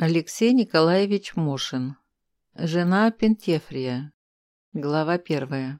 Алексей Николаевич Мошин. Жена Пентефрия. Глава 1.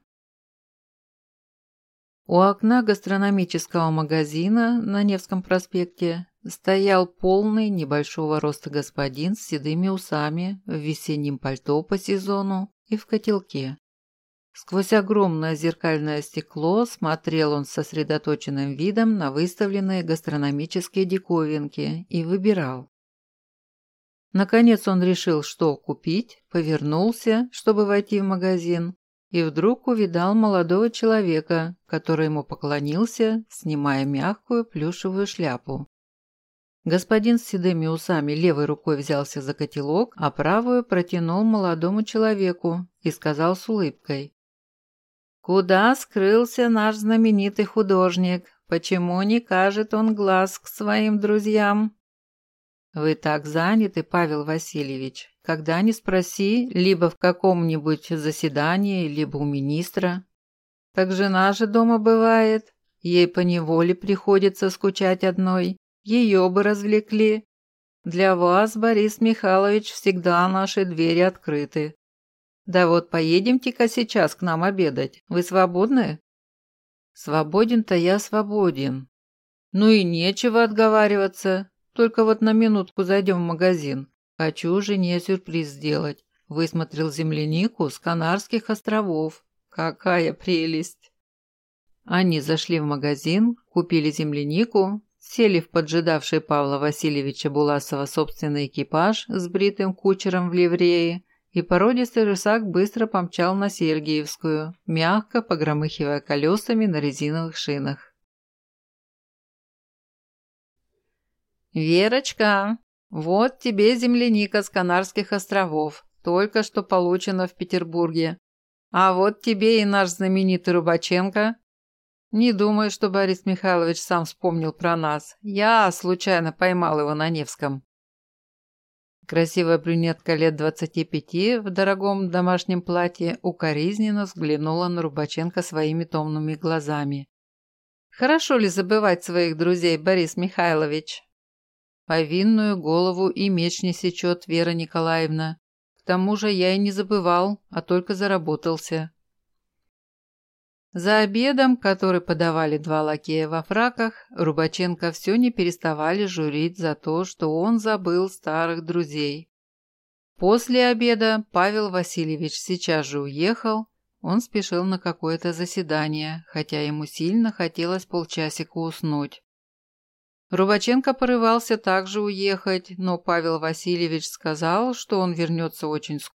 У окна гастрономического магазина на Невском проспекте стоял полный небольшого роста господин с седыми усами, в весеннем пальто по сезону и в котелке. Сквозь огромное зеркальное стекло смотрел он с сосредоточенным видом на выставленные гастрономические диковинки и выбирал. Наконец он решил, что купить, повернулся, чтобы войти в магазин, и вдруг увидал молодого человека, который ему поклонился, снимая мягкую плюшевую шляпу. Господин с седыми усами левой рукой взялся за котелок, а правую протянул молодому человеку и сказал с улыбкой: «Куда скрылся наш знаменитый художник? Почему не кажет он глаз к своим друзьям?» «Вы так заняты, Павел Васильевич, когда ни спроси, либо в каком-нибудь заседании, либо у министра. Так жена же дома бывает, ей поневоле приходится скучать одной, ее бы развлекли. Для вас, Борис Михайлович, всегда наши двери открыты. Да вот поедемте-ка сейчас к нам обедать, вы свободны?» «Свободен-то я свободен. Ну и нечего отговариваться. Только вот на минутку зайдем в магазин. Хочу жене сюрприз сделать. Высмотрел землянику с Канарских островов. Какая прелесть!» Они зашли в магазин, купили землянику, сели в поджидавший Павла Васильевича Буласова собственный экипаж с бритым кучером в ливрее, и породистый рысак быстро помчал на Сергиевскую, мягко погромыхивая колесами на резиновых шинах. «Верочка, вот тебе земляника с Канарских островов, только что получена в Петербурге. А вот тебе и наш знаменитый Рубаченко. Не думаю, что Борис Михайлович сам вспомнил про нас. Я случайно поймал его на Невском». Красивая брюнетка лет 25 в дорогом домашнем платье укоризненно взглянула на Рубаченко своими томными глазами. «Хорошо ли забывать своих друзей, Борис Михайлович?» «Повинную голову и меч не сечет, Вера Николаевна. К тому же я и не забывал, а только заработался». За обедом, который подавали два лакея во фраках, Рубаченко все не переставали журить за то, что он забыл старых друзей. После обеда Павел Васильевич сейчас же уехал, он спешил на какое-то заседание, хотя ему сильно хотелось полчасика уснуть. Рубаченко порывался также уехать, но Павел Васильевич сказал, что он вернется очень скоро